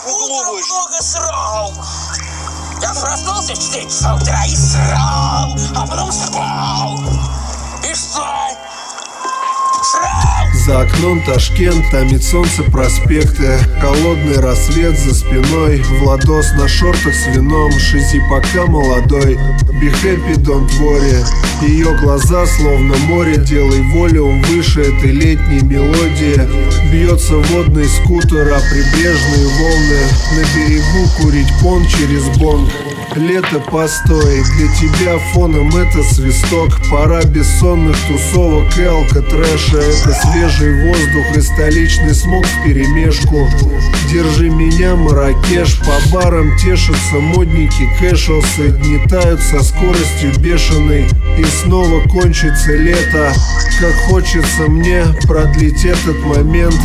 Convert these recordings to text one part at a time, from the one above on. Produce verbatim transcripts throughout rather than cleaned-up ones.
в углу будешь. много срал. Я проснулся в четыре часа утра и срал, а потом спал. И что? Срал. За окном Ташкент, томит солнце проспекты. Холодный рассвет за спиной. Владос на шортах с вином. Шизи пока молодой. Be happy, don't worry. Ее глаза словно море. Делай волю выше этой летней мелодии. Бьется водный скутер, а прибрежные волны. На берегу курить пон через бонг. Лето постой, для тебя фоном это свисток. Пора бессонных тусовок и алкотрэша. Это свежий воздух и столичный смог вперемешку. Держи меня, Марракеш. По барам тешатся модники, кэшелсы гнетают со скоростью бешеной. И снова кончится лето. Как хочется мне продлить этот момент.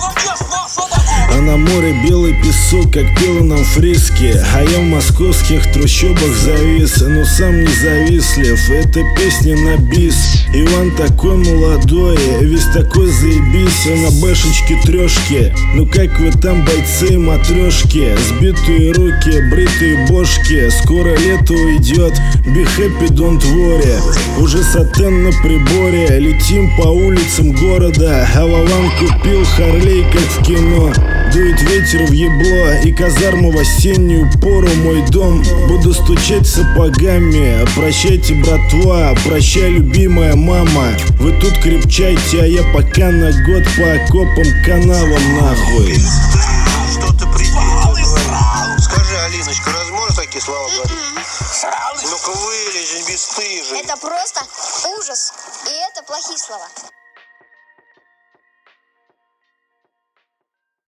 А на море белый песок, как пела нам Фриски. А я в московских трущобах завис, но сам не завистлив. Это песня на бис. Иван такой молодой, весь такой заебись. А на бэшечке трешки. Ну как вы там, бойцы и матрешки? Сбитые руки, бритые бошки. Скоро лето уйдет, be happy, don't worry. Уже сатен на приборе. Летим по улицам города. А Вован купил Харлей, как в кино. Дует ветер в ебло и казарма в осеннюю пору. Мой дом, буду стучать сапогами. Прощайте, братва, прощай, любимая мама. Вы тут крепчайте, а я пока на год по окопам, канавам нахуй. Что ты предел? Скажи, Алиночка, разве можешь такие слова говорить? Ну-ка вылезь, бесстыжий. Это просто ужас. И это плохие слова.